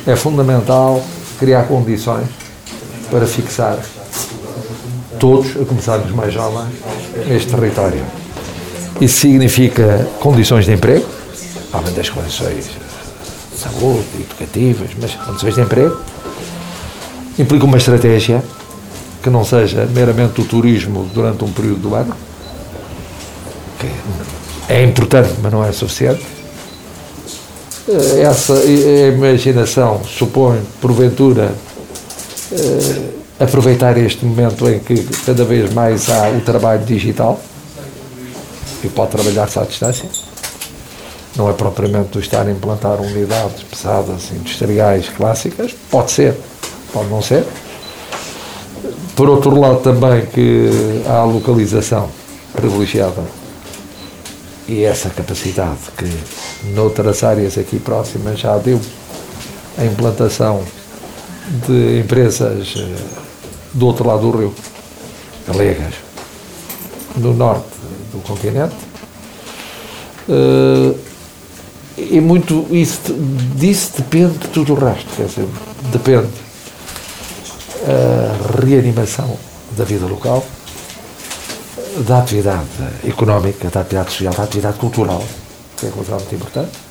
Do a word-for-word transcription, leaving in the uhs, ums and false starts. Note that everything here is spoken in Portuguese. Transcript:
é fundamental criar condições para fixar todos, a começar dos mais jovens, este território. Isso significa condições de emprego, além das condições de saúde, educativas, mas condições de emprego. Implica uma estratégia que não seja meramente o turismo durante um período do ano, que é importante, mas não é suficiente. Essa imaginação supõe, porventura, aproveitar este momento em que cada vez mais há o trabalho digital e pode trabalhar-se à distância. Não é propriamente o estar a implantar unidades pesadas, industriais, clássicas. Pode ser, pode não ser. Por outro lado, também que há a localização privilegiada e essa capacidade que noutras áreas aqui próximas já deu a implantação de empresas do outro lado do rio, galegas, no norte do continente, e muito isso, disso depende de tudo o resto, quer dizer, depende a reanimação da vida local, da atividade económica, da atividade social, da atividade cultural, que é uma coisa muito importante,